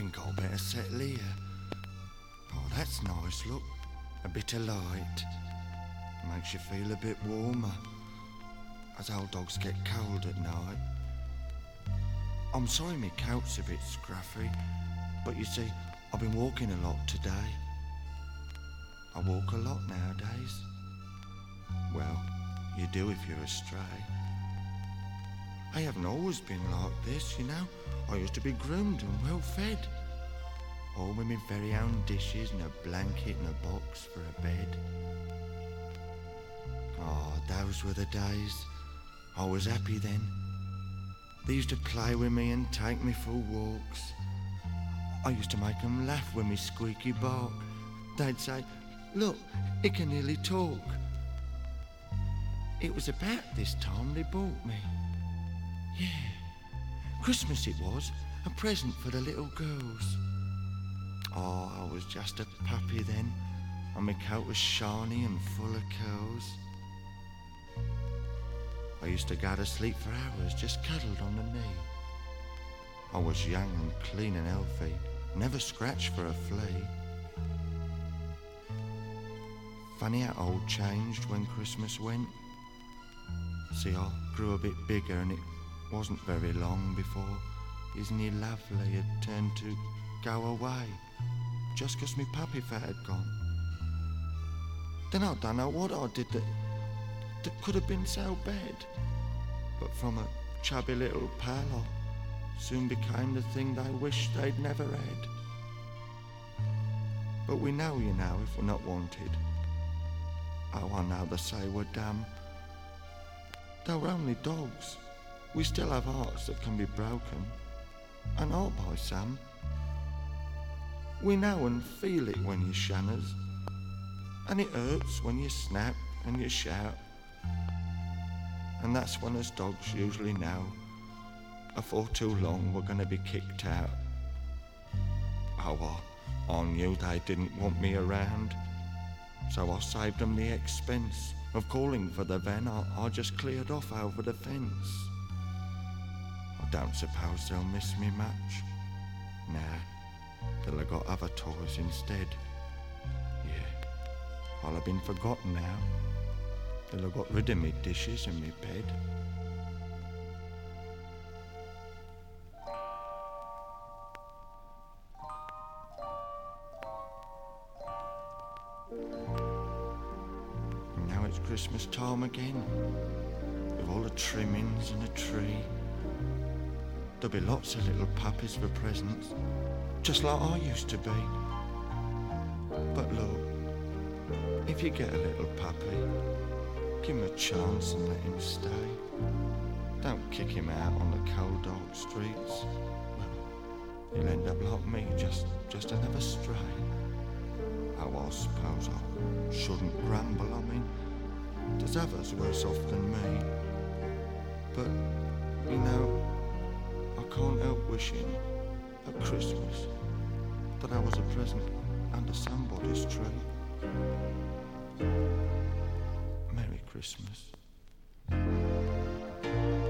think I'll better settle here. Oh, that's nice, look. A bit of light. Makes you feel a bit warmer. As old dogs get cold at night. I'm sorry my coat's a bit scruffy, but you see, I've been walking a lot today. I walk a lot nowadays. Well, you do if you're astray. I haven't always been like this, you know. I used to be groomed and well fed. All with my very own dishes and a blanket and a box for a bed. Oh, those were the days. I was happy then. They used to play with me and take me for walks. I used to make them laugh with me squeaky bark. They'd say, look, it can nearly talk. It was about this time they bought me. Yeah, Christmas it was, a present for the little girls. Oh, I was just a puppy then, and my coat was shiny and full of curls. I used to go to sleep for hours, just cuddled on the knee. I was young and clean and healthy, never scratched for a flea. Funny how old changed when Christmas went. See, I grew a bit bigger and it wasn't very long before Isn't he lovely had turned to go away just 'cause me puppy fat had gone. Then I don't know what I did that could have been so bad. But from a chubby little pal I soon became the thing they wished they'd never had. But we know, you know, if we're not wanted. Oh, I know they say we're dumb. Though we're only dogs, we still have hearts that can be broken, and are by some. We know and feel it when you shun us, and it hurts when you snap and you shout. And that's when us dogs usually know, afore too long we're going to be kicked out. Oh, I knew they didn't want me around, so I saved them the expense of calling for the van. I just cleared off over the fence. I don't suppose they'll miss me much. Nah, they'll have got other toys instead. Yeah, I'll have been forgotten now. They'll have got rid of me dishes and me bed. Now it's Christmas time again, with all the trimmings and a tree. There'll be lots of little puppies for presents, just like I used to be. But look, if you get a little puppy, give him a chance and let him stay. Don't kick him out on the cold dark streets. He'll end up like me, just another stray. Oh, I suppose I shouldn't grumble. I mean, there's others worse off than me. But, you know, I can't help wishing at Christmas that I was a present under somebody's tree. Merry Christmas.